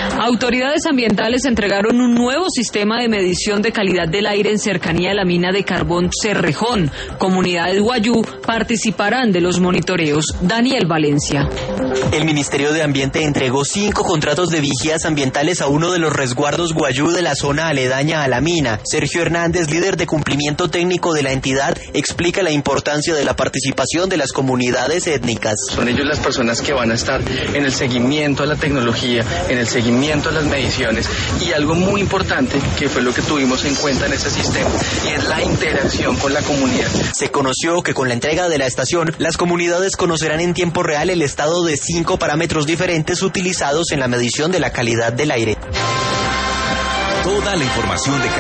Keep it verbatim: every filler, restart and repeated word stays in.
Autoridades ambientales entregaron un nuevo sistema de medición de calidad del aire en cercanía a la mina de carbón Cerrejón. Comunidades Guayú participarán de los monitoreos. Daniel Valencia. El Ministerio de Ambiente entregó cinco contratos de vigías ambientales a uno de los resguardos Guayú de la zona aledaña a la mina. Sergio Hernández, líder de cumplimiento técnico de la entidad, explica la importancia de la participación de las comunidades étnicas. Son ellos las personas que van a estar en el seguimiento a la tecnología, en el seguimiento a las mediciones, y algo muy importante que fue lo que tuvimos en cuenta en este sistema, y es la interacción con la comunidad. Se conoció que con la entrega de la estación, las comunidades conocerán en tiempo real el estado de cinco parámetros diferentes utilizados en la medición de la calidad del aire. Toda la información de